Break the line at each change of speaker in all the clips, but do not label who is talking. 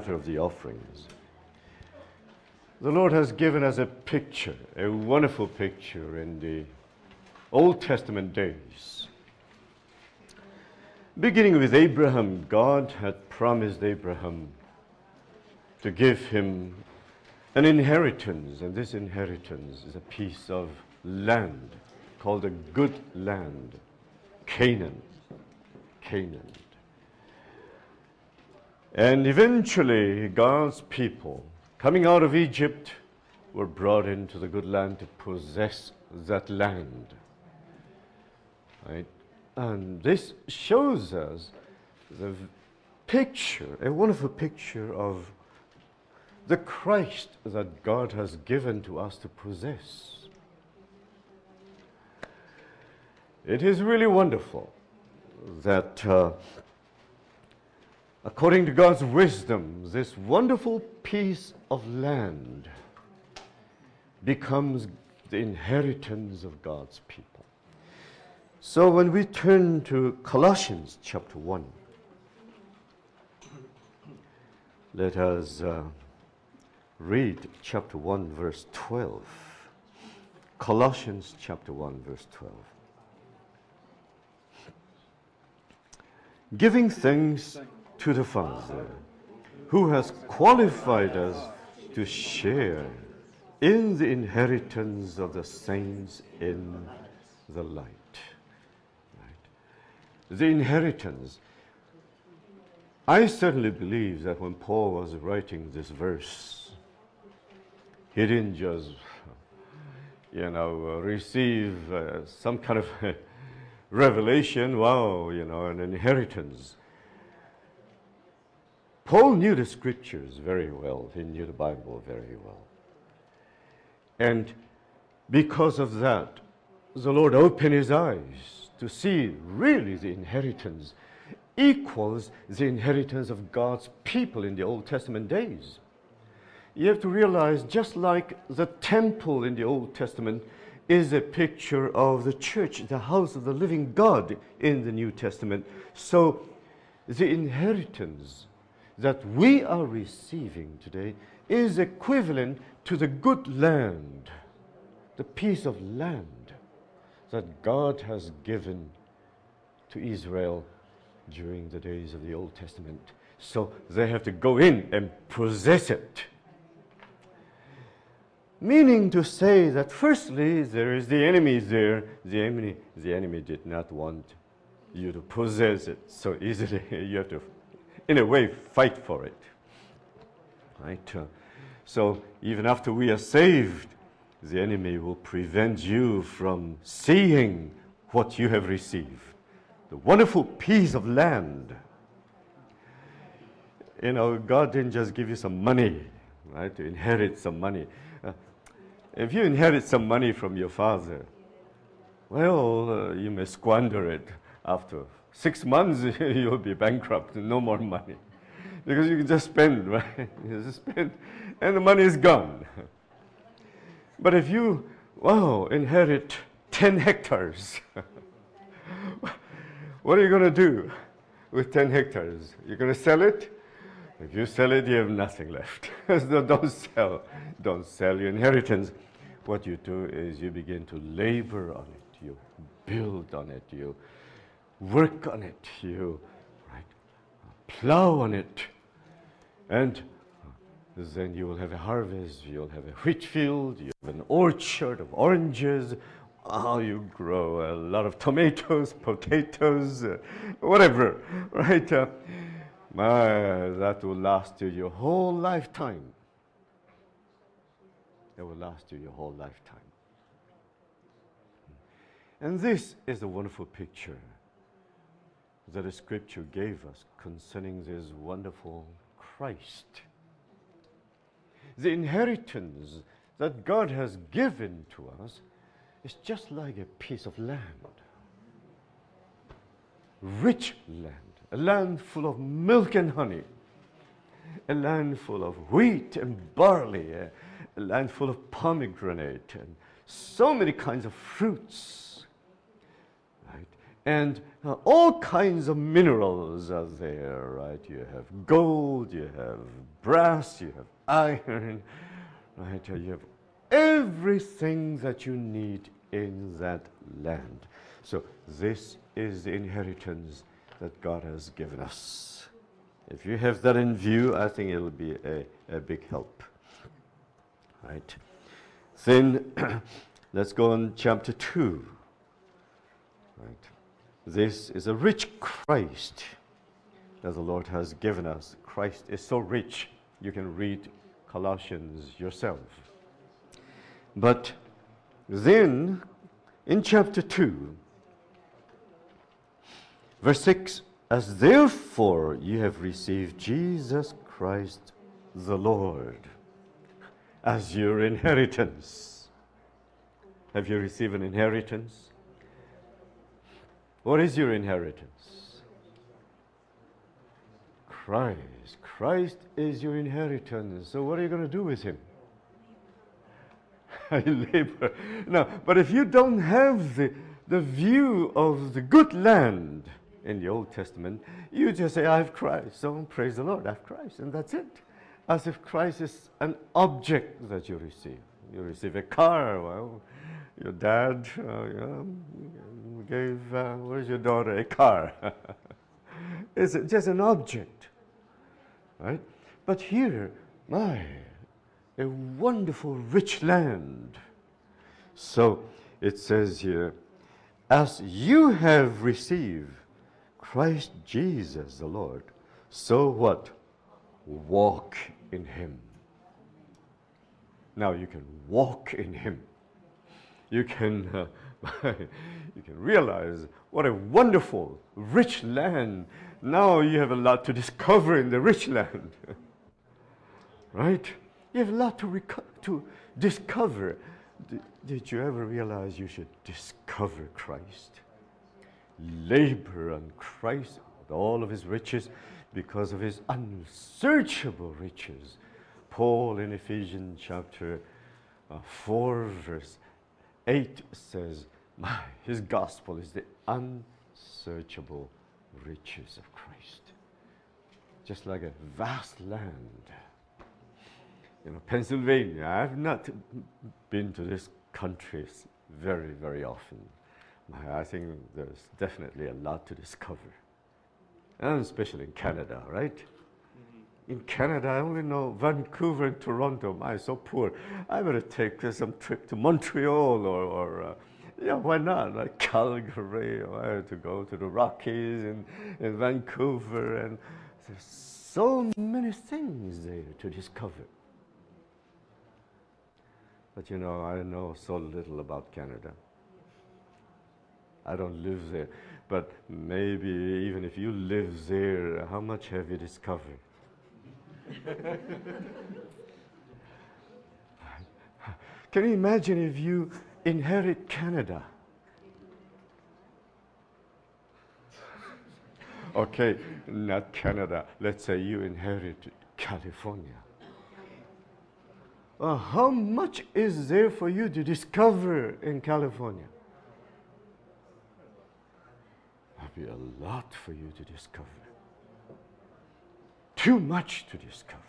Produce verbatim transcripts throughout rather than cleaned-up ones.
matter of the offerings. The Lord has given us a picture, a wonderful picture in the Old Testament days. Beginning with Abraham, God had promised Abraham to give him an inheritance, and this inheritance is a piece of land called the good land, Canaan. Canaan. And eventually, God's people, coming out of Egypt, were brought into the good land to possess that land. Right? And this shows us the picture, a wonderful picture of the Christ that God has given to us to possess. It is really wonderful that uh, according to God's wisdom, this wonderful piece of land becomes the inheritance of God's people. So when we turn to Colossians chapter one, let us uh, read chapter one, verse twelve. Colossians chapter one, verse twelve. Giving thanks to the Father, who has qualified us to share in the inheritance of the saints in the light. Right? The inheritance. I certainly believe that when Paul was writing this verse, he didn't just, you know, uh, receive uh, some kind of revelation, wow, you know, an inheritance. Paul knew the scriptures very well. He knew the Bible very well. And because of that, the Lord opened his eyes to see really the inheritance equals the inheritance of God's people in the Old Testament days. You have to realize, just like the temple in the Old Testament is a picture of the church, the house of the living God in the New Testament, so the inheritance that we are receiving today is equivalent to the good land, the piece of land that God has given to Israel during the days of the Old Testament. So they have to go in and possess it. Meaning to say that firstly, there is the enemy there. The enemy, the enemy did not want you to possess it so easily. You have to, in a way, fight for it. Right? Uh, so even after we are saved, the enemy will prevent you from seeing what you have received. The wonderful piece of land. You know, God didn't just give you some money, right, to inherit some money. Uh, if you inherit some money from your father, well, uh, you may squander it. After six months, you'll be bankrupt, no more money. Because you can just spend, right? You just spend, and the money is gone. But if you, wow, inherit ten hectares, what are you going to do with ten hectares? You're going to sell it? If you sell it, you have nothing left. So don't sell. Don't sell your inheritance. What you do is you begin to labor on it. You build on it. You work on it. You right, plow on it. And then you will have a harvest. You'll have a wheat field. You have an orchard of oranges. Oh, you grow a lot of tomatoes, potatoes, uh, whatever, right? Uh, my, that will last you your whole lifetime. That will last you your whole lifetime. And this is a wonderful picture that the Scripture gave us concerning this wonderful Christ. The inheritance that God has given to us is just like a piece of land. Rich land. A land full of milk and honey. A land full of wheat and barley. A, a land full of pomegranate and so many kinds of fruits. Right? And uh, all kinds of minerals are there, right? You have gold, you have brass, you have iron, right? You have everything that you need in that land. So this is the inheritance that God has given us. If you have that in view, I think it'll be a, a big help. Right? Then let's go on chapter two. Right? This is a rich Christ that the Lord has given us. Christ is so rich. You can read Colossians yourself. But then in chapter two, verse six, as therefore you have received Jesus Christ the Lord as your inheritance. Have you received an inheritance? What is your inheritance? Christ. Christ is your inheritance. So what are you going to do with him? Labor. No, but if you don't have the, the view of the good land in the Old Testament, you just say, I have Christ. So praise the Lord, I have Christ. And that's it. As if Christ is an object that you receive. You receive a car. Well, your dad uh, you know, gave, uh, where's your daughter, a car. It's just an object. Right? But here, my, a wonderful rich land. So it says here, as you have received Christ Jesus the Lord, so what? Walk in him. Now you can walk in him. You can, uh, you can realize what a wonderful, rich land. Now you have a lot to discover in the rich land. Right? You have a lot to, reco- to discover. D- did you ever realize you should discover Christ? Labor on Christ with all of his riches because of his unsearchable riches. Paul in Ephesians chapter uh, four verse eight says, my, his gospel is the unsearchable riches of Christ. Just like a vast land. You know, Pennsylvania, I've not been to this country very, very often. I think there's definitely a lot to discover. And especially in Canada, right? Mm-hmm. In Canada, I only know Vancouver and Toronto. I'm so poor. I better take uh, some trip to Montreal or, or uh, yeah, why not? Like Calgary, or I had to go to the Rockies and, and Vancouver. And there's so many things there to discover. But you know, I know so little about Canada. I don't live there. But maybe even if you live there, how much have you discovered? Can you imagine if you inherit Canada? Okay, not Canada. Let's say you inherited California. Uh, how much is there for you to discover in California? There'll be a lot for you to discover. Too much to discover.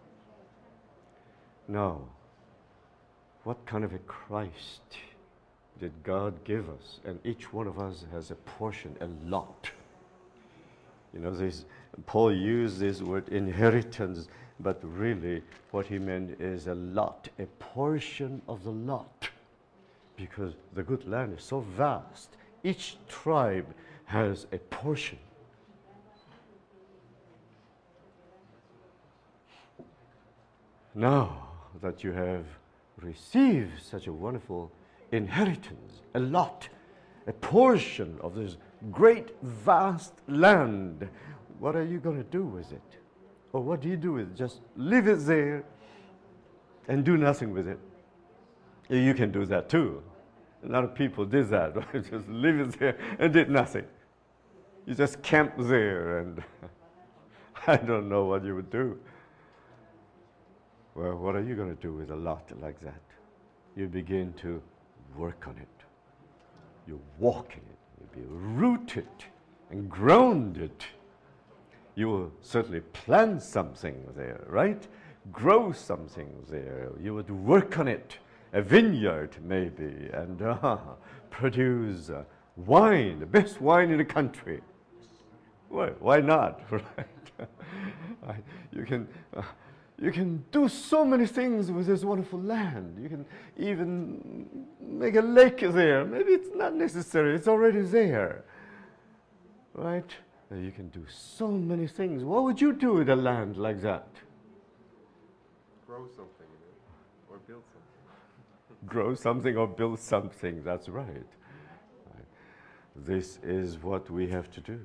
Now, what kind of a Christ did God give us? And each one of us has a portion, a lot. You know, this, Paul used this word inheritance, but really what he meant is a lot, a portion of the lot. Because the good land is so vast. Each tribe has a portion. Now that you have received such a wonderful inheritance, a lot, a portion of this great, vast land, what are you going to do with it? Or what do you do with it? Just leave it there and do nothing with it. You can do that too. A lot of people did that, right? Just leave it there and did nothing. You just camp there, and I don't know what you would do. Well, what are you going to do with a lot like that? You begin to work on it. You walk in it. You'll be rooted and grounded. You will certainly plant something there, right? Grow something there. You would work on it, a vineyard maybe, and uh, produce uh, wine, the best wine in the country. Why, why not, right? you can, uh, you can do so many things with this wonderful land. You can even make a lake there. Maybe it's not necessary. It's already there, right? You can do so many things. What would you do with a land like that?
Grow something in it, or build something.
Grow something or build something, that's right. Right. This is what we have to do.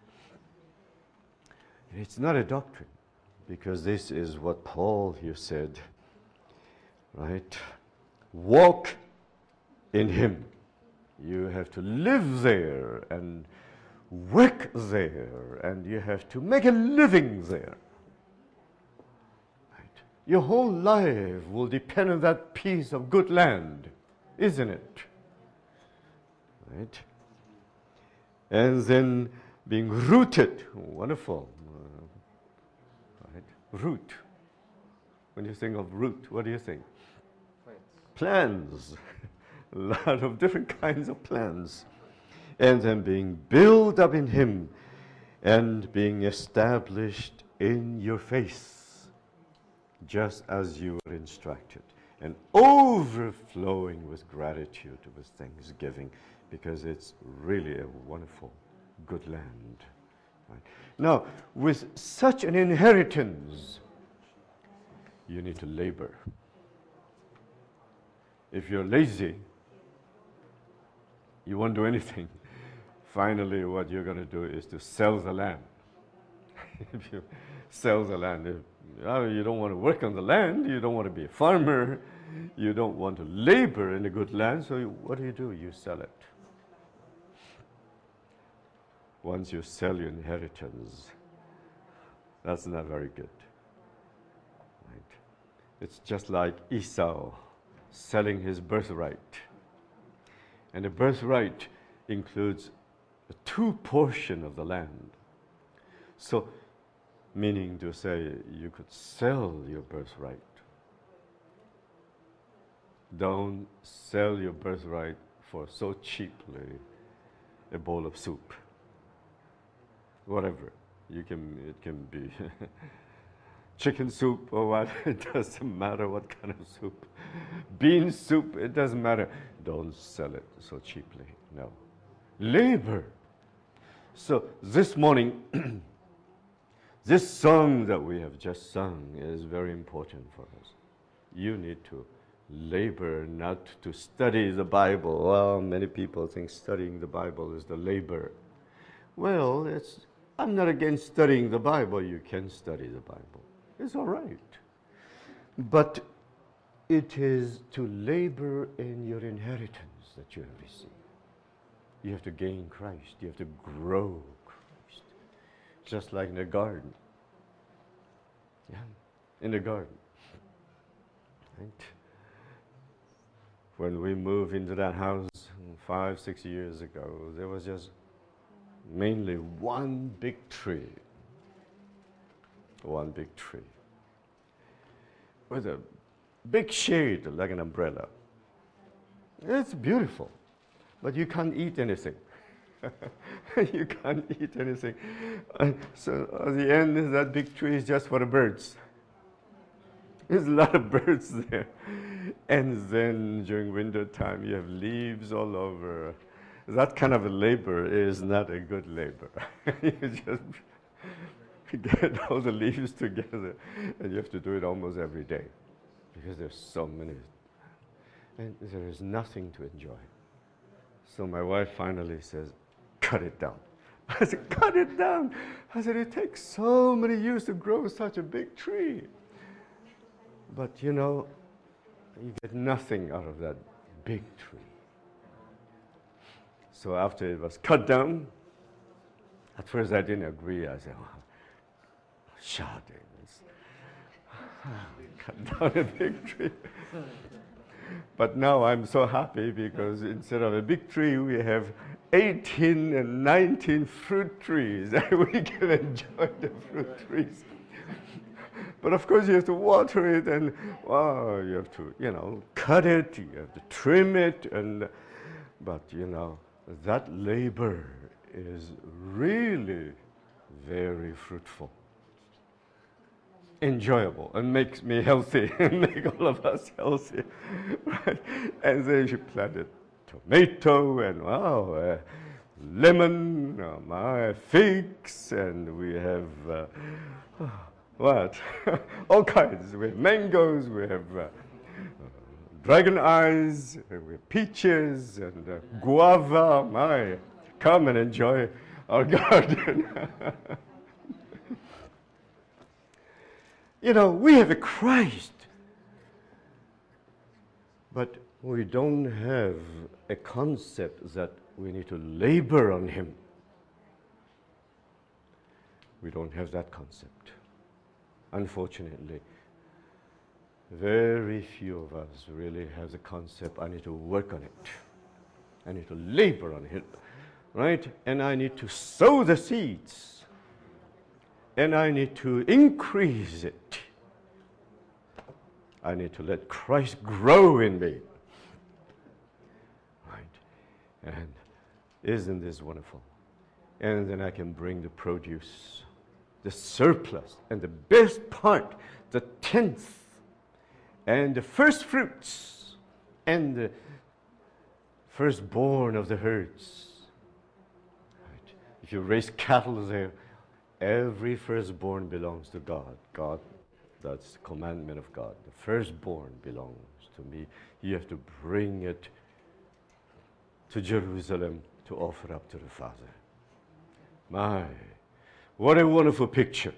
It's not a doctrine, because this is what Paul here said, right? Walk in him. You have to live there and work there, and you have to make a living there. Right? Your whole life will depend on that piece of good land, isn't it? Right? And then being rooted, wonderful. Uh, right? Root. When you think of root, what do you think? Plants. Plants. A lot of different kinds of plants. And then being built up in him and being established in your faith, just as you were instructed, and overflowing with gratitude, with thanksgiving, because it's really a wonderful, good land. Right? Now, with such an inheritance, you need to labor. If you're lazy, you won't do anything. Finally, what you're going to do is to sell the land. If you sell the land, if, uh, you don't want to work on the land, you don't want to be a farmer, you don't want to labor in a good land, so you, what do you do? You sell it. Once you sell your inheritance, that's not very good. Right? It's just like Esau selling his birthright. And the birthright includes a two portion of the land. So, meaning to say, you could sell your birthright. Don't sell your birthright for so cheaply a bowl of soup. Whatever. You can, it can be chicken soup or what, it doesn't matter what kind of soup. Bean soup, it doesn't matter. Don't sell it so cheaply, no. Labor. So this morning, this song that we have just sung is very important for us. You need to labor, not to study the Bible. Well, many people think studying the Bible is the labor. Well, it's, I'm not against studying the Bible. You can study the Bible. It's all right. But it is to labor in your inheritance that you have received. You have to gain Christ. You have to grow Christ. Just like in a garden. Yeah, in a garden. Right? When we moved into that house five, six years ago, there was just mainly one big tree. One big tree. With a big shade like an umbrella. It's beautiful. But you can't eat anything. You can't eat anything. And so at the end, that big tree is just for the birds. There's a lot of birds there. And then during winter time, you have leaves all over. That kind of a labor is not a good labor. You just get all the leaves together, and you have to do it almost every day because there's so many. And there is nothing to enjoy. So my wife finally says, cut it down. I said, cut it down. I said, it takes so many years to grow such a big tree. But you know, you get nothing out of that big tree. So after it was cut down, at first I didn't agree. I said, oh, shut it. Cut down a big tree. But now I'm so happy because instead of a big tree, we have eighteen and nineteen fruit trees, and we can enjoy the fruit trees. But of course you have to water it, and wow, you have to, you know, cut it, you have to trim it, and but you know, that labor is really very fruitful, enjoyable, and makes me healthy, and make all of us healthy, right? And then you planted tomato, and wow, uh, lemon, uh, my figs, and we have uh, what? All kinds. We have mangoes, we have uh, uh, dragon eyes, and we have peaches, and uh, guava. My, come and enjoy our garden. You know, we have a Christ, but we don't have a concept that we need to labor on him. We don't have that concept. Unfortunately, very few of us really have the concept, I need to work on it. I need to labor on it, right? And I need to sow the seeds. And I need to increase it. I need to let Christ grow in me. Right? And isn't this wonderful? And then I can bring the produce, the surplus, and the best part, the tenth, and the first fruits, and the firstborn of the herds. Right? If you raise cattle there, every firstborn belongs to God. God, that's the commandment of God. The firstborn belongs to me. You have to bring it to Jerusalem to offer up to the Father. My, what a wonderful picture.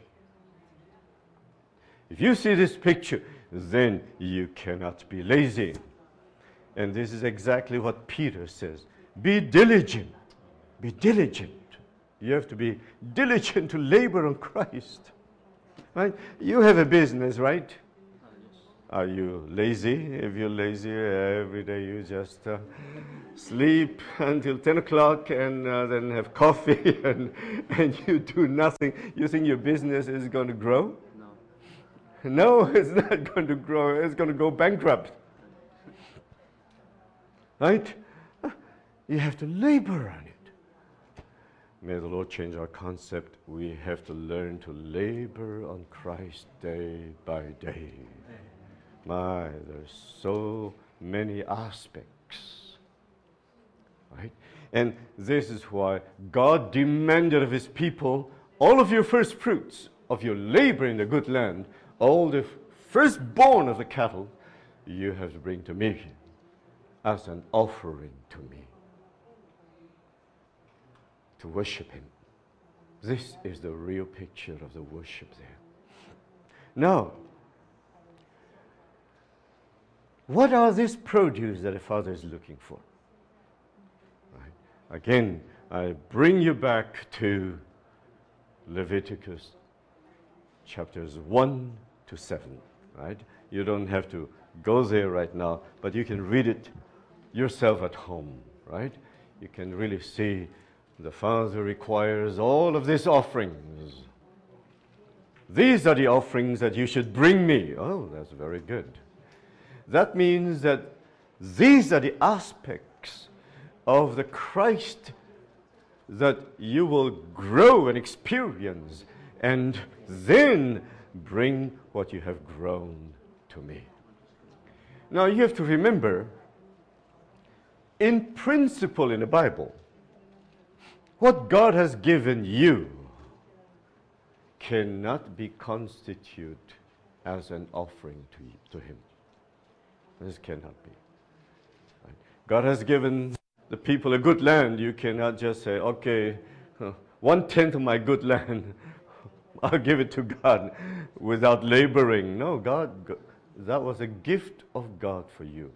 If you see this picture, then you cannot be lazy. And this is exactly what Peter says. Be diligent. Be diligent. You have to be diligent to labor on Christ. Right? You have a business, right? Are you lazy? If you're lazy, every day you just uh, sleep until ten o'clock and uh, then have coffee and, and you do nothing. You think your business is going to grow? No. No, it's not going to grow. It's going to go bankrupt. Right? You have to labor on it. May the Lord change our concept. We have to learn to labor on Christ day by day. My, there's so many aspects. Right? And this is why God demanded of his people all of your first fruits of your labor in the good land, all the firstborn of the cattle, you have to bring to me as an offering to me, to worship him. This is the real picture of the worship there. Now, what are these produce that the Father is looking for? Right. Again, I bring you back to Leviticus chapters one to seven. Right? You don't have to go there right now, but you can read it yourself at home. Right? You can really see the Father requires all of these offerings. These are the offerings that you should bring me. Oh, that's very good. That means that these are the aspects of the Christ that you will grow and experience, and then bring what you have grown to me. Now you have to remember, in principle in the Bible, what God has given you cannot be constituted as an offering to, you, to him. This cannot be. Right? God has given the people a good land. You cannot just say, okay, one-tenth of my good land, I'll give it to God without laboring. No, God, that was a gift of God for you.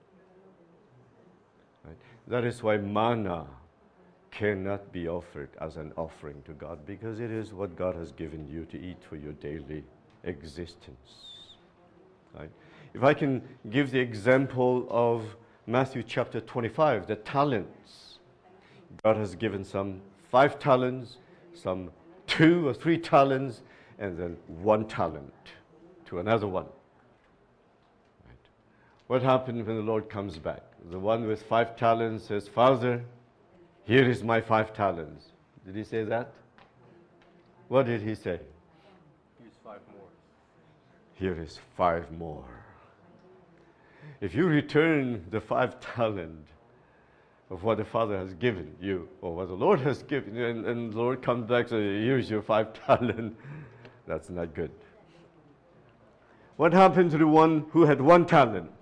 Right? That is why manna cannot be offered as an offering to God, because it is what God has given you to eat for your daily existence. Right? If I can give the example of Matthew chapter twenty-five, the talents. God has given some five talents, some two or three talents, and then one talent to another one. Right. What happened when the Lord comes back? The one with five talents says, Father, here is my five talents. Did he say that? What did he say?
Here's five more.
Here is five more. If you return the five talent of what the Father has given you, or what the Lord has given you, and, and the Lord comes back and says, here's your five talent, that's not good. What happened to the one who had one talent?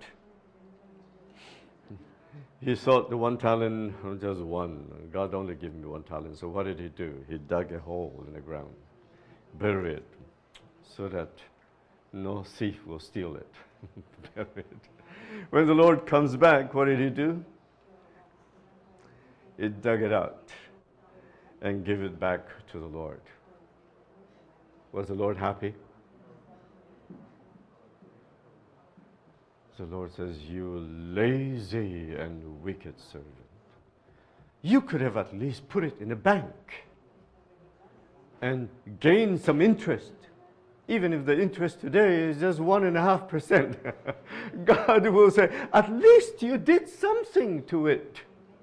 He thought the one talent, oh, just one. God only gave me one talent. So what did he do? He dug a hole in the ground, buried it, so that no thief will steal it. Bury it. When the Lord comes back, what did he do? He dug it out and gave it back to the Lord. Was the Lord happy? The Lord says, you lazy and wicked servant. You could have at least put it in a bank and gained some interest. Even if the interest today is just one and a half percent. God will say, at least you did something to it.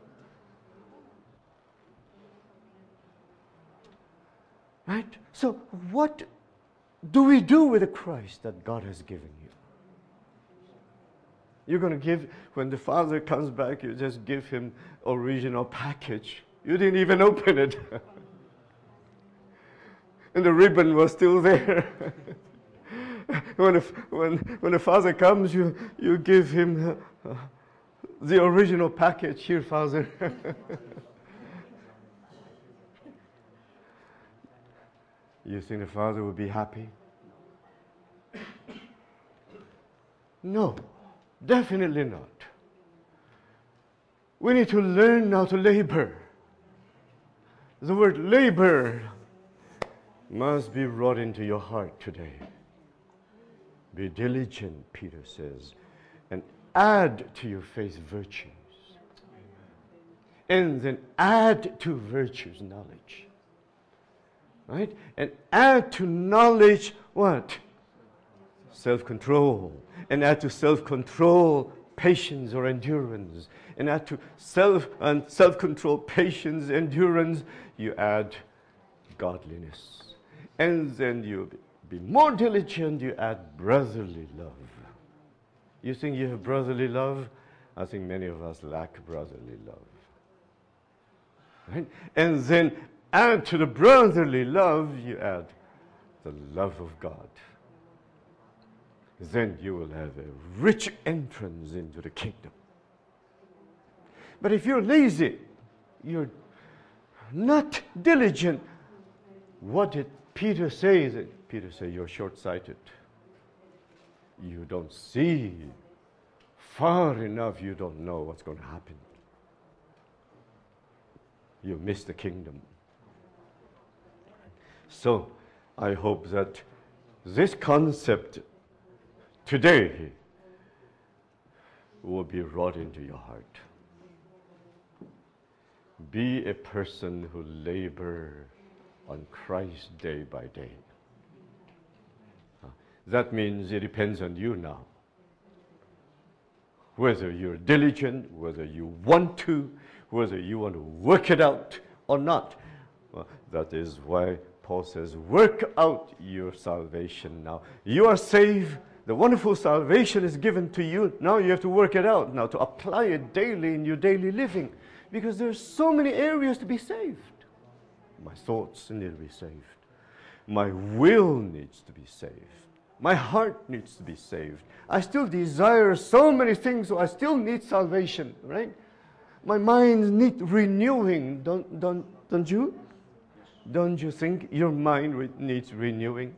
Right? So what do we do with the Christ that God has given you? You're going to give, when the Father comes back, you just give him original package. You didn't even open it. And the ribbon was still there. when, the, when, when the Father comes, you, you give him uh, uh, the original package. Here, Father. You think the Father would be happy? No, definitely not. We need to learn how to labor. The word labor must be brought into your heart today. Be diligent, Peter says, and add to your faith virtues. And then add to virtues knowledge. Right? And add to knowledge what? Self-control. And add to self-control patience or endurance. And add to self and self-control, patience, endurance, you add godliness. And then you be more diligent, you add brotherly love. You think you have brotherly love? I think many of us lack brotherly love. Right? And then add to the brotherly love, you add the love of God. Then you will have a rich entrance into the kingdom. But if you're lazy, you're not diligent, what did Peter say? Peter said, you're short-sighted. You don't see far enough, you don't know what's going to happen. You miss the kingdom. So, I hope that this concept today will be wrought into your heart. Be a person who labor on Christ day by day. That means it depends on you now. Whether you're diligent, whether you want to, whether you want to work it out or not. Well, that is why Paul says, work out your salvation now. You are saved. The wonderful salvation is given to you. Now you have to work it out. Now to apply it daily in your daily living. Because there's so many areas to be saved. My thoughts need to be saved. My will needs to be saved. My heart needs to be saved. I still desire so many things, so I still need salvation, right? My mind needs renewing, don't, don't, don't you? Don't you think your mind re- needs renewing?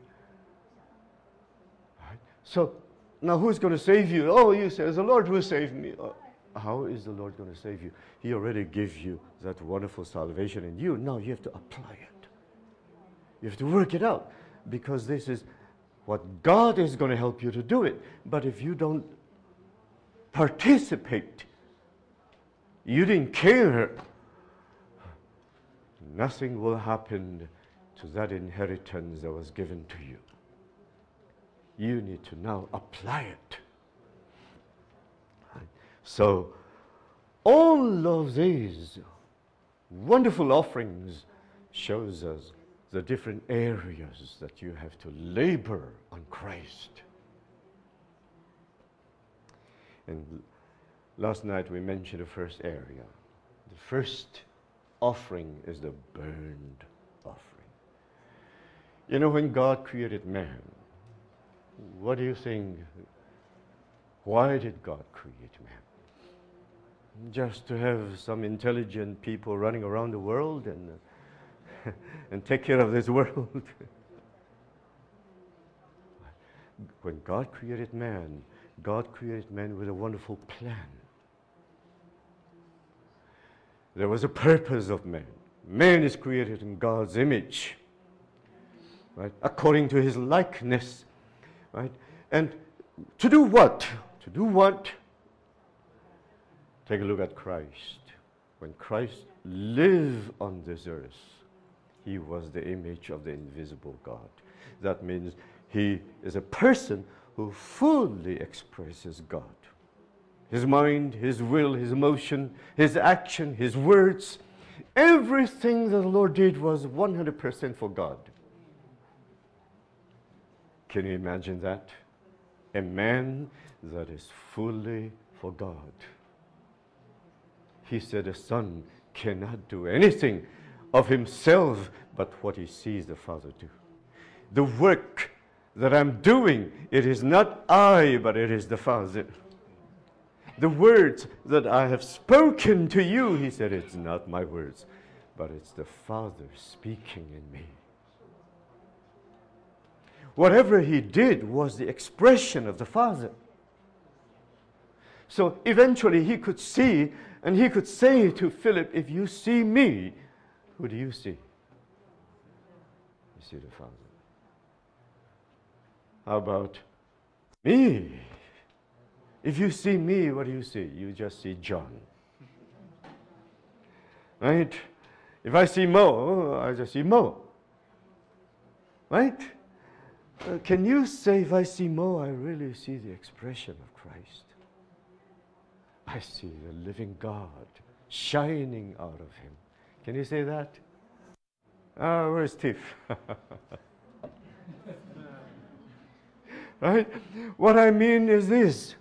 Right. So, now who's going to save you? Oh, you say, the Lord will save me. Uh, how is the Lord going to save you? He already gave you that wonderful salvation in you. Now you have to apply it. You have to work it out. Because this is what God is going to help you to do it. But if you don't participate, you didn't care nothing will happen to that inheritance that was given to you. You need to now apply it. So, all of these wonderful offerings shows us the different areas that you have to labor on Christ. And last night we mentioned the first area. The first offering is the burnt offering. You know, when God created man, what do you think? Why did God create man? Just to have some intelligent people running around the world and uh, and take care of this world. When God created man, God created man with a wonderful plan. There was a purpose of man. Man is created in God's image, right? According to his likeness, right? And to do what? To do what? Take a look at Christ. When Christ lived on this earth, he was the image of the invisible God. That means he is a person who fully expresses God. His mind, his will, his emotion, his action, his words, everything that the Lord did was one hundred percent for God. Can you imagine that? A man that is fully for God. He said a son cannot do anything of himself but what he sees the Father do. The work that I'm doing, it is not I, but it is the Father. The words that I have spoken to you, he said, it's not my words, but it's the Father speaking in me. Whatever he did was the expression of the Father. So eventually he could see, and he could say to Philip, if you see me, who do you see? You see the Father. How about me? If you see me, what do you see? You just see John. Right? If I see Mo, I just see Mo. Right? Uh, can you say, if I see Mo, I really see the expression of Christ? I see the living God shining out of him. Can you say that? Ah, uh, where's Tiff? Right? What I mean is this.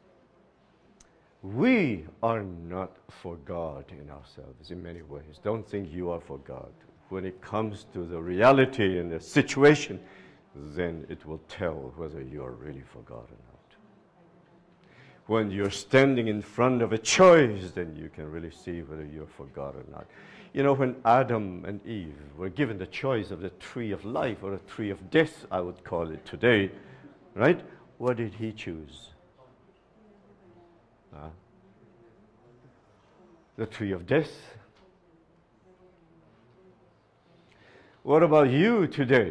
We are not for God in ourselves in many ways. Don't think you are for God. When it comes to the reality and the situation, then it will tell whether you are really for God or not. When you're standing in front of a choice, then you can really see whether you're for God or not. You know, when Adam and Eve were given the choice of the tree of life or the tree of death, I would call it today, right? What did he choose? Huh? The tree of death. What about you today?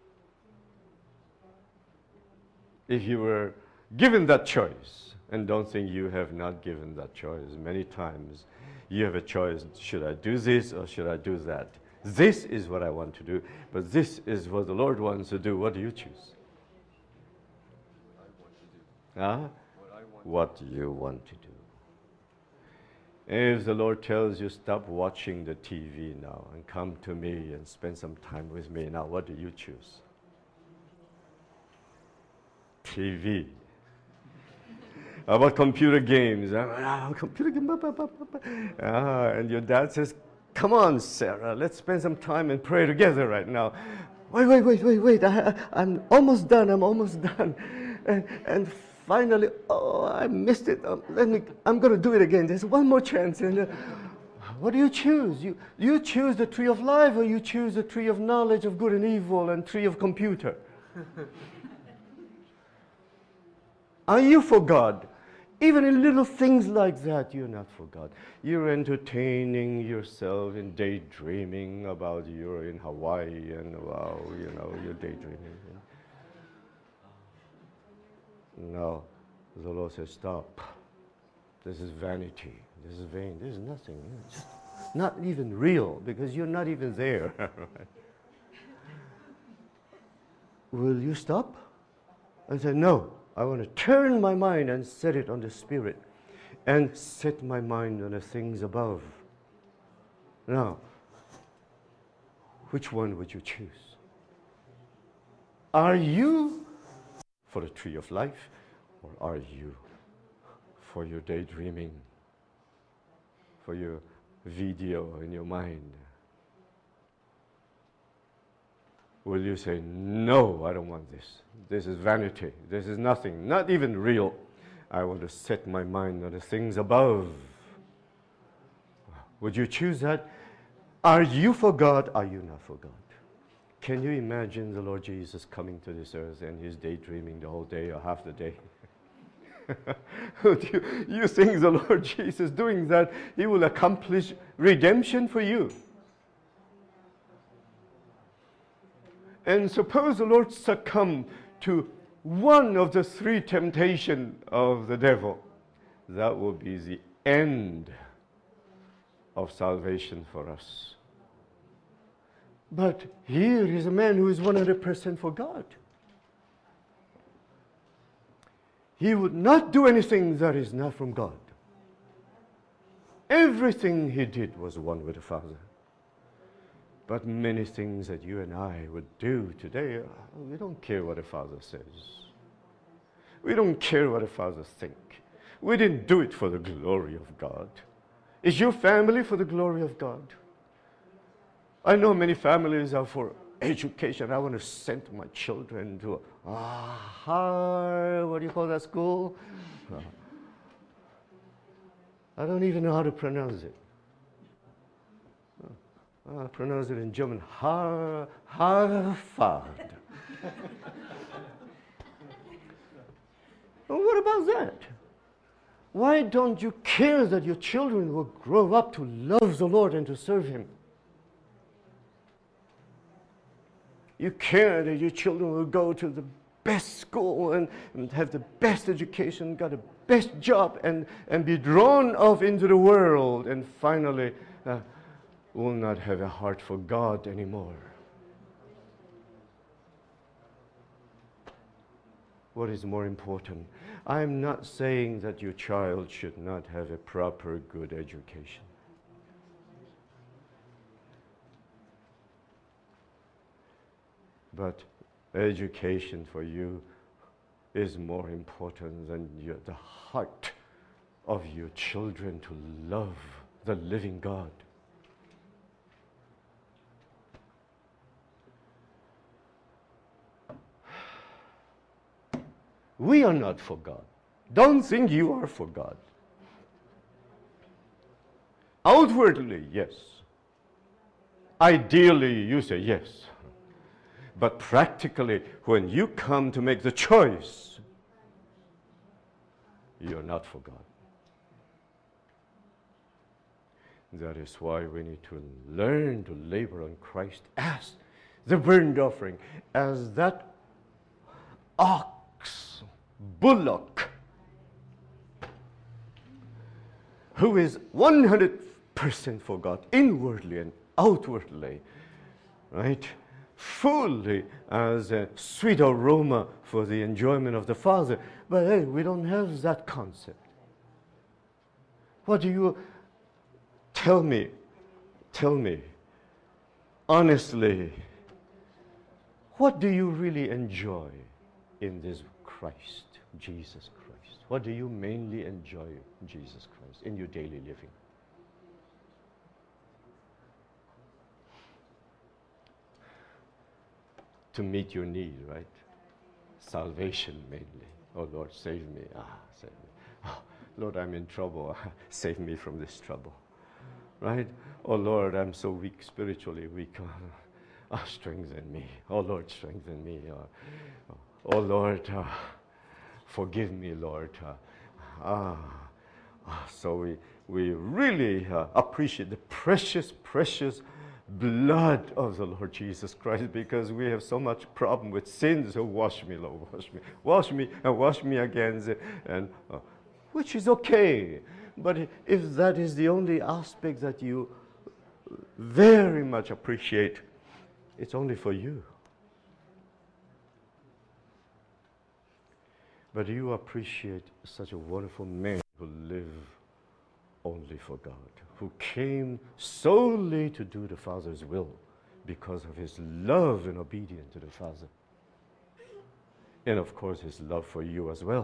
If you were given that choice, and don't think you have not given that choice. Many times you have a choice, should I do this or should I do that? This is what I want to do, but this is what the Lord wants to do. What do you choose?
What I want to do.
Huh?
What I want
What
to do.
you want to do. If the Lord tells you, stop watching the T V now and come to me and spend some time with me, now what do you choose? T V. How about computer games? Ah, computer game. Ah, and your dad says, come on, Sarah, let's spend some time and pray together right now. Wait, wait, wait, wait, wait. I, I'm almost done. I'm almost done. And, and finally, oh, I missed it. Um, let me, I'm going to do it again. There's one more chance. And uh, what do you choose? You, you choose the tree of life, or you choose the tree of knowledge of good and evil and tree of computer? Are you for God? Even in little things like that, you're not for God. You're entertaining yourself in daydreaming about you're in Hawaii and, wow, you know, you're daydreaming. No, the Lord says, stop. This is vanity. This is vain. This is nothing. Just not even real, because you're not even there. Will you stop? And say, no, I want to turn my mind and set it on the Spirit and set my mind on the things above. Now, which one would you choose? Are you for the tree of life, or are you for your daydreaming, for your video in your mind? Will you say, no, I don't want this. This is vanity. This is nothing, not even real. I want to set my mind on the things above. Would you choose that? Are you for God? Are you not for God? Can you imagine the Lord Jesus coming to this earth and he's daydreaming the whole day or half the day? you, you think the Lord Jesus doing that, he will accomplish redemption for you? And suppose the Lord succumb to one of the three temptations of the devil. That will be the end of salvation for us. But here is a man who is one hundred percent for God. He would not do anything that is not from God. Everything he did was one with the Father. But many things that you and I would do today, we don't care what the Father says. We don't care what the Father thinks. We didn't do it for the glory of God. Is your family for the glory of God? I know many families are for education. I want to send my children to a high, what do you call that school? I don't even know how to pronounce it. I pronounce it in German, Har, Harvard. Well, what about that? Why don't you care that your children will grow up to love the Lord and to serve Him? You care that your children will go to the best school and, and have the best education, got the best job, and, and be drawn off into the world, and finally uh, will not have a heart for God anymore. What is more important? I'm not saying that your child should not have a proper, good education. But education for you is more important than your, the heart of your children to love the living God. We are not for God. Don't think you are for God. Outwardly, yes. Ideally, you say yes. But practically, when you come to make the choice, you're not for God. That is why we need to learn to labor on Christ as the burnt offering, as that ox, bullock, who is one hundred percent for God, inwardly and outwardly, right? Fully as a sweet aroma for the enjoyment of the Father. But hey, we don't have that concept. What do you, tell me, tell me, honestly, what do you really enjoy in this Christ, Jesus Christ? What do you mainly enjoy in Jesus Christ in your daily living? To meet your need, right? Salvation mainly. Oh Lord, save me. Ah, save me. Oh, Lord, I'm in trouble. Save me from this trouble. Right? Oh Lord, I'm so weak, spiritually weak. Oh, strengthen me. Oh Lord, strengthen me. Oh, oh Lord, uh, forgive me, Lord. Uh, ah, ah, so we, we really uh, appreciate the precious, precious blood of the Lord Jesus Christ, because we have so much problem with sin. So wash me, Lord, wash me, wash me, and wash me again, and uh, which is okay. But if that is the only aspect that you very much appreciate, it's only for you. But you appreciate such a wonderful man who lived only for God, who came solely to do the Father's will because of his love and obedience to the Father. And of course, his love for you as well.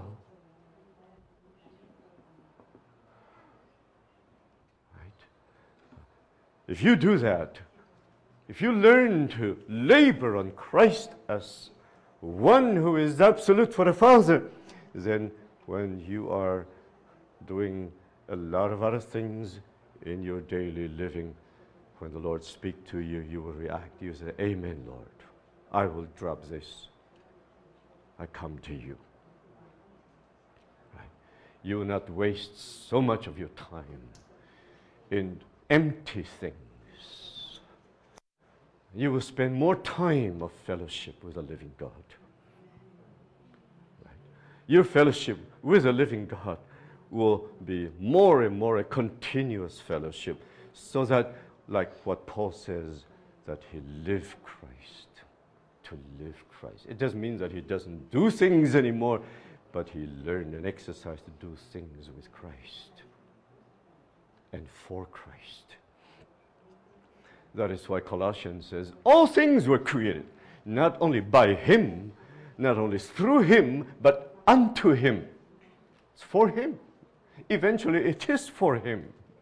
Right? If you do that, if you learn to labor on Christ as one who is absolute for the Father, then when you are doing a lot of other things in your daily living, when the Lord speaks to you, you will react. You say, Amen, Lord. I will drop this. I come to you. Right? You will not waste so much of your time in empty things. You will spend more time of fellowship with the living God. Right? Your fellowship with the living God will be more and more a continuous fellowship, so that, like what Paul says, that he lived Christ. To live Christ. It doesn't mean that he doesn't do things anymore, but he learned and exercised to do things with Christ and for Christ. That is why Colossians says, all things were created, not only by him, not only through him, but unto him. It's for him. Eventually, it is for him.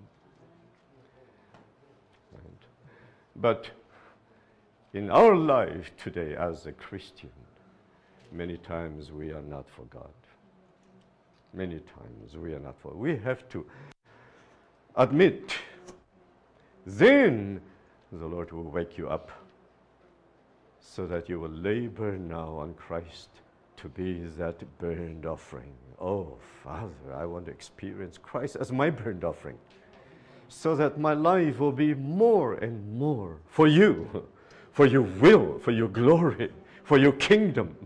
And, but in our life today as a Christian, many times we are not for God. Many times we are not for. We have to admit, then the Lord will wake you up so that you will labor now on Christ to be that burnt offering. Oh, Father, I want to experience Christ as my burnt offering so that my life will be more and more for you. For your will, for your glory, for your kingdom.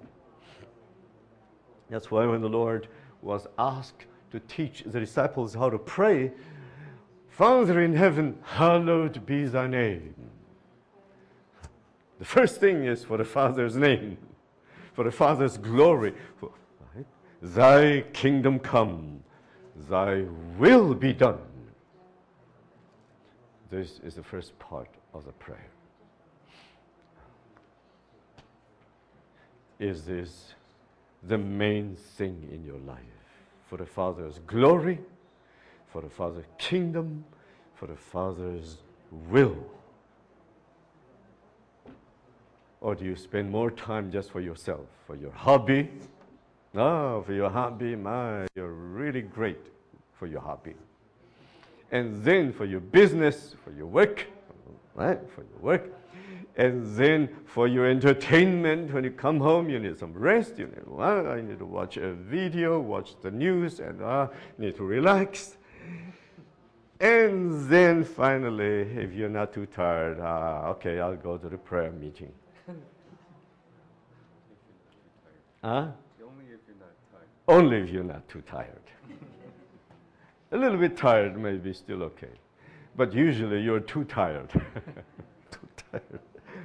That's why when the Lord was asked to teach the disciples how to pray, Father in heaven, hallowed be thy name. The first thing is for the Father's name, for the Father's glory. For, right? Thy kingdom come, thy will be done. This is the first part of the prayer. Is this the main thing in your life? For the Father's glory, for the Father's kingdom, for the Father's will? Or do you spend more time just for yourself, for your hobby? No, for your hobby, my, you're really great for your hobby. And then for your business, for your work, right, for your work. And then for your entertainment, when you come home, you need some rest. You need, well, I need to watch a video, watch the news, and uh, need to relax. And then finally, if you're not too tired, uh, okay, I'll go to the prayer meeting. Huh?
Only if you're not tired.
Only if you're not too tired. A little bit tired may be still okay. But usually you're too tired. Too tired.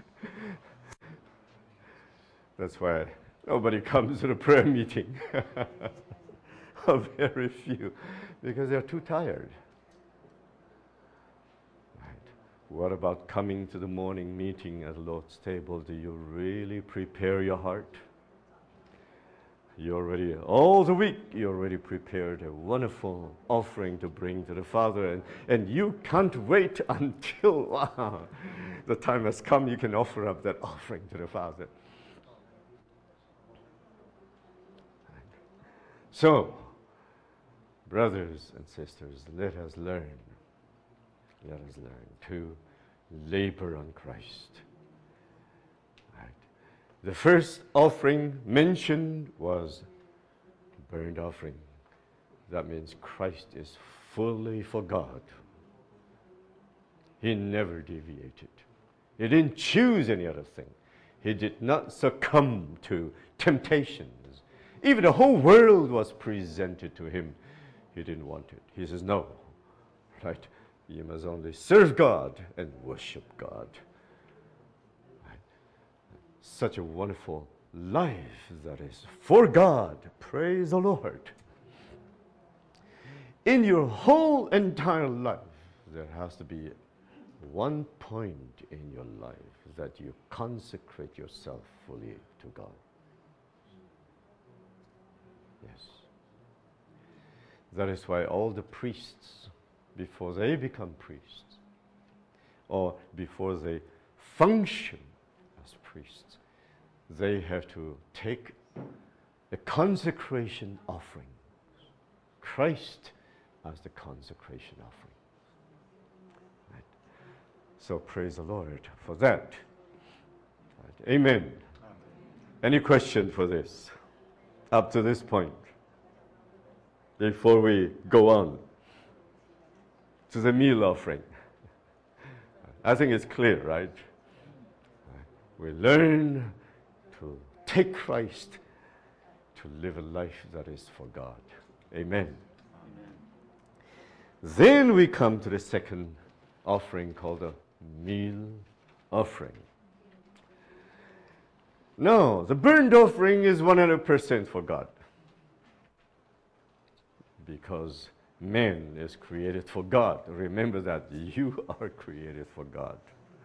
That's why nobody comes to the prayer meeting. Or very few, because they're too tired. Right. What about coming to the morning meeting at the Lord's table? Do you really prepare your heart? You already, all the week, you already prepared a wonderful offering to bring to the Father, and, and you can't wait until wow, the time has come you can offer up that offering to the Father. So, brothers and sisters, let us learn, let us learn to labor on Christ. Right. The first offering mentioned was burnt offering. That means Christ is fully for God. He never deviated. He didn't choose any other thing. He did not succumb to temptations. Even the whole world was presented to him. He didn't want it. He says, no, right? You must only serve God and worship God. Right? Such a wonderful life that is for God. Praise the Lord. In your whole entire life, there has to be one point in your life that you consecrate yourself fully to God. Yes. That is why all the priests, before they become priests, or before they function as priests, they have to take a consecration offering. Christ as the consecration offering. Right. So praise the Lord for that. Right. Amen. Amen. Any question for this? Up to this point, before we go on to the meal offering. I think it's clear, right? We learn to take Christ to live a life that is for God. Amen. Amen. Then we come to the second offering called the meal offering. No, the burnt offering is one hundred percent for God. Because man is created for God. Remember that you are created for God.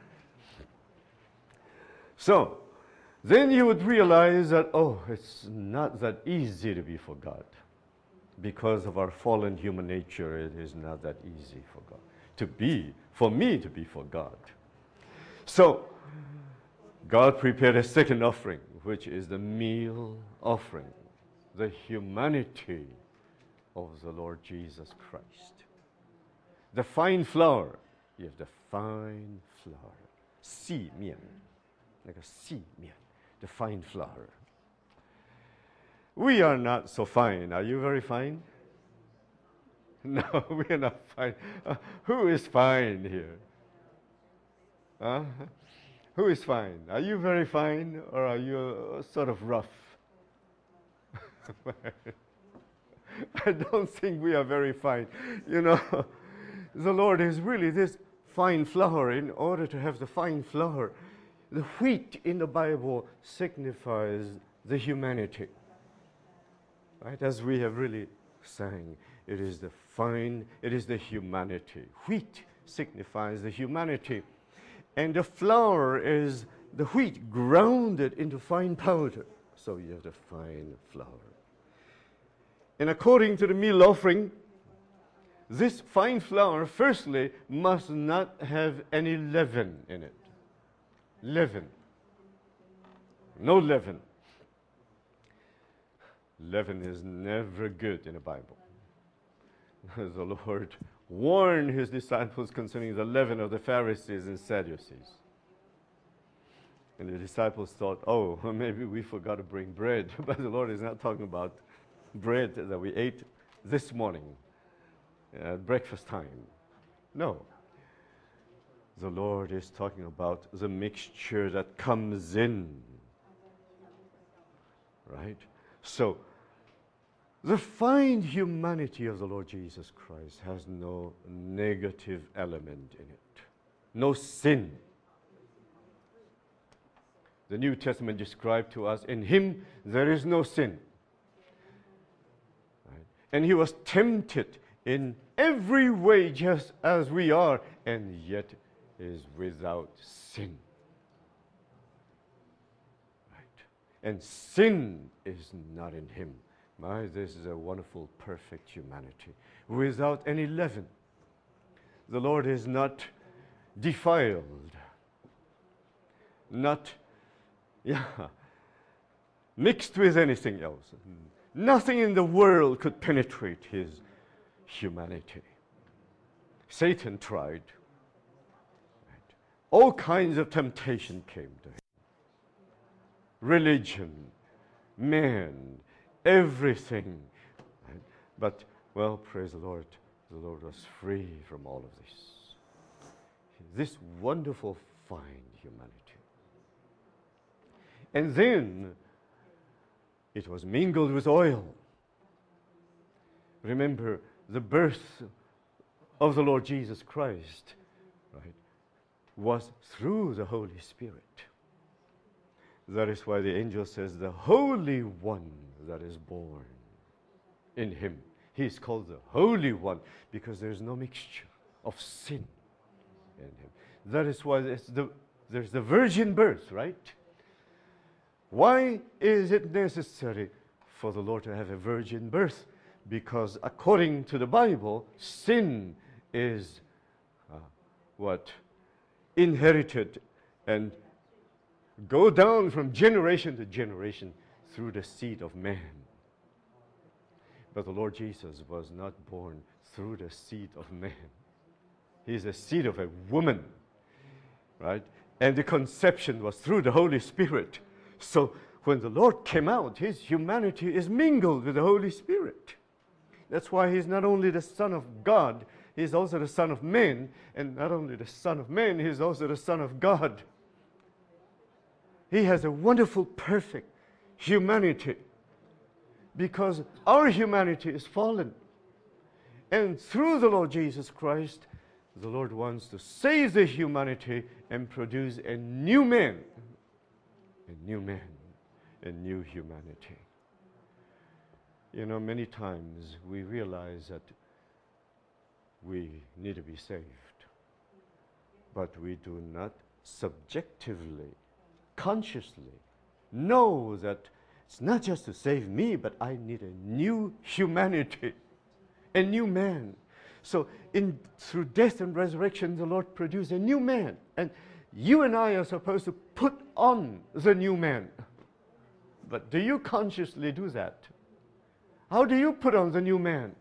So, then you would realize that, oh, it's not that easy to be for God. Because of our fallen human nature, it is not that easy for God. To be, for me to be for God. So, God prepared a second offering, which is the meal offering. The humanity of the Lord Jesus Christ. The fine flour. You have the fine flour. 细面. Like a 细面. The fine flour. We are not so fine. Are you very fine? No, we are not fine. Uh, who is fine here? Huh? Who is fine? Are you very fine, or are you uh, sort of rough? I don't think we are very fine. You know, the Lord is really this fine flour. In order to have the fine flour, the wheat in the Bible signifies the humanity. Right? As we have really sang, it is the fine, it is the humanity. Wheat signifies the humanity. And the flour is the wheat grounded into fine powder. So you have the fine flour. And according to the meal offering, this fine flour, firstly, must not have any leaven in it. Leaven. No leaven. Leaven is never good in the Bible. The Lord warned his disciples concerning the leaven of the Pharisees and Sadducees. And the disciples thought, oh, maybe we forgot to bring bread. But the Lord is not talking about bread that we ate this morning at breakfast time. No. The Lord is talking about the mixture that comes in. Right? So, the fine humanity of the Lord Jesus Christ has no negative element in it. No sin. The New Testament described to us, in him there is no sin. Right? And he was tempted in every way just as we are, and yet is without sin. Right? And sin is not in him. My, this is a wonderful, perfect humanity without any leaven. The Lord is not defiled, not yeah, mixed with anything else. Nothing in the world could penetrate his humanity. Satan tried. Right? All kinds of temptation came to him. Religion, man, everything. Right? But, well, praise the Lord, the Lord was free from all of this. This wonderful, fine humanity. And then it was mingled with oil. Remember, the birth of the Lord Jesus Christ, right, was through the Holy Spirit. That is why the angel says, the Holy One that is born in him. He is called the Holy One because there is no mixture of sin in him. That is why there's the, there's the virgin birth, right? Why is it necessary for the Lord to have a virgin birth? Because according to the Bible, sin is uh, what? Inherited and go down from generation to generation through the seed of man. But the Lord Jesus was not born through the seed of man. He is a seed of a woman, right? And the conception was through the Holy Spirit. So when the Lord came out, his humanity is mingled with the Holy Spirit. That's why he's not only the Son of God, he's also the Son of man. And not only the Son of man, he's also the Son of God. He has a wonderful, perfect humanity because our humanity is fallen. And through the Lord Jesus Christ, the Lord wants to save the humanity and produce a new man, a new man, a new humanity. You know, many times we realize that we need to be saved, but we do not subjectively, consciously know that it's not just to save me, but I need a new humanity, a new man. So in through death and resurrection, the Lord produced a new man. And you and I are supposed to put on the new man. But do you consciously do that? How do you put on the new man?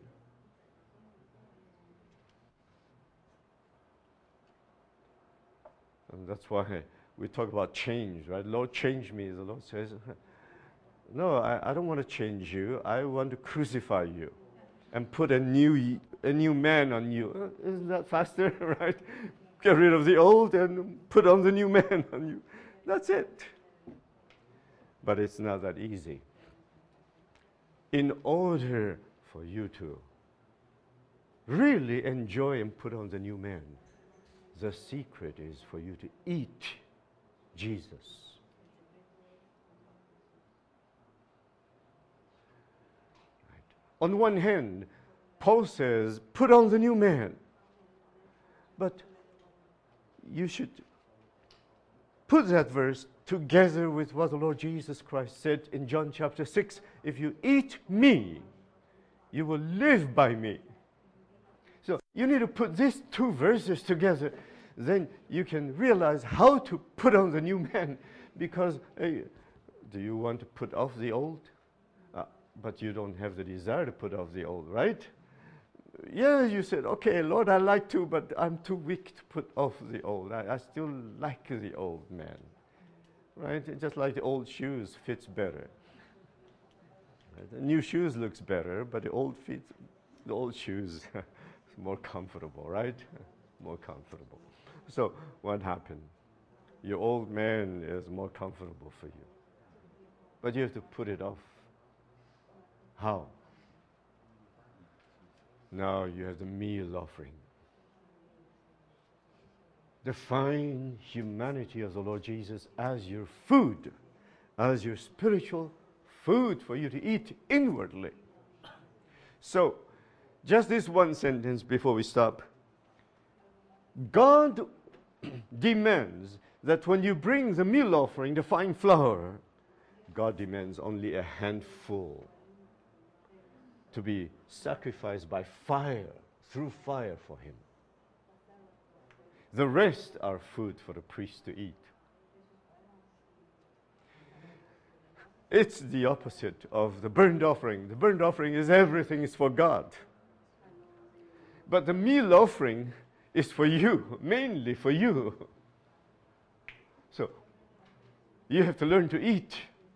And that's why we talk about change, right? Lord, change me. The Lord says, no, I, I don't want to change you. I want to crucify you and put a new, a new man on you. Uh, isn't that faster, right? Get rid of the old and put on the new man on you. That's it. But it's not that easy. In order for you to really enjoy and put on the new man, the secret is for you to eat Jesus. On one hand, Paul says, put on the new man. But you should put that verse together with what the Lord Jesus Christ said in John chapter six. If you eat me, you will live by me. So you need to put these two verses together. Then you can realize how to put on the new man. Because hey, do you want to put off the old? But you don't have the desire to put off the old, right? Yeah, you said, okay, Lord, I like to, but I'm too weak to put off the old. I, I still like the old man, right? Just like the old shoes fits better. Right? The new shoes looks better, but the old feet, the old shoes is more comfortable, right? More comfortable. So what happened? Your old man is more comfortable for you, but you have to put it off. How? Now you have the meal offering. The fine humanity of the Lord Jesus as your food, as your spiritual food for you to eat inwardly. So, just this one sentence before we stop. God demands that when you bring the meal offering, the fine flour, God demands only a handful to be sacrificed by fire, through fire for him. The rest are food for the priest to eat. It's the opposite of the burnt offering. The burnt offering is everything is for God. But the meal offering is for you, mainly for you. So, you have to learn to eat.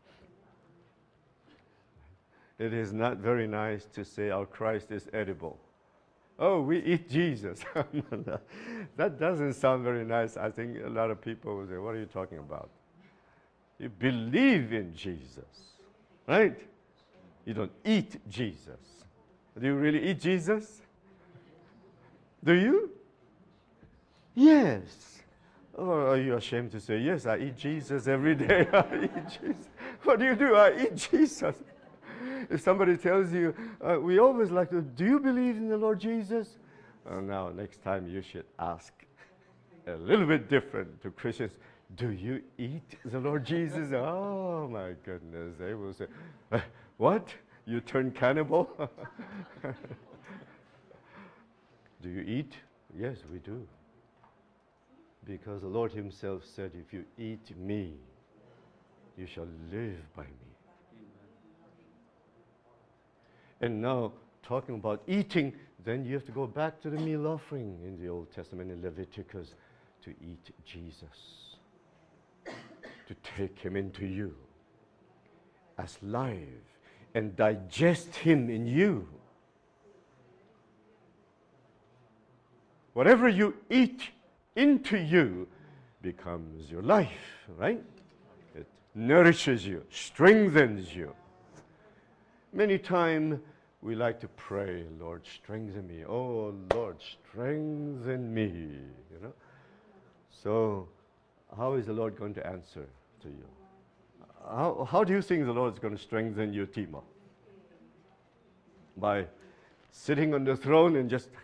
It is not very nice to say our Christ is edible. Oh, we eat Jesus. That doesn't sound very nice. I think a lot of people will say, what are you talking about? You believe in Jesus, right? You don't eat Jesus. Do you really eat Jesus? Do you? Yes. Or are you ashamed to say, yes, I eat Jesus every day. I eat Jesus. What do you do? I eat Jesus. If somebody tells you, uh, we always like to, do you believe in the Lord Jesus? Uh, now, next time you should ask a little bit different to Christians. Do you eat the Lord Jesus? Oh my goodness. They will say, uh, what? You turn cannibal? Do you eat? Yes, we do. Because the Lord himself said, if you eat me, you shall live by me. And now, talking about eating, then you have to go back to the meal offering in the Old Testament in Leviticus to eat Jesus, to take him into you as live and digest him in you. Whatever you eat into you becomes your life, right? It nourishes you, strengthens you. Many times we like to pray, Lord, strengthen me. Oh, Lord, strengthen me. You know. So, how is the Lord going to answer to you? How, how do you think the Lord is going to strengthen you, Timo? By sitting on the throne and just...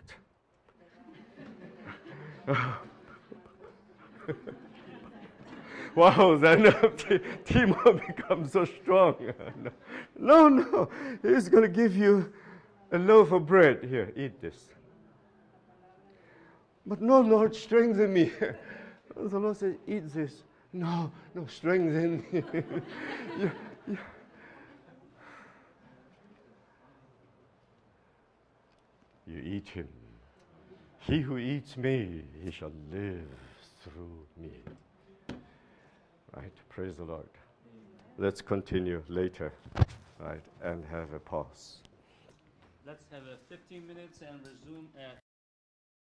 Wow, then Timo becomes so strong. No, no, he's going to give you a loaf of bread. Here, eat this. But no, Lord, strengthen me. The Lord says, eat this. No, no, strengthen me. you, you. you eat him. He who eats me, he shall live through me. Right? Praise the Lord. Let's continue later, right, and have a pause.
Let's have a fifteen minutes and resume at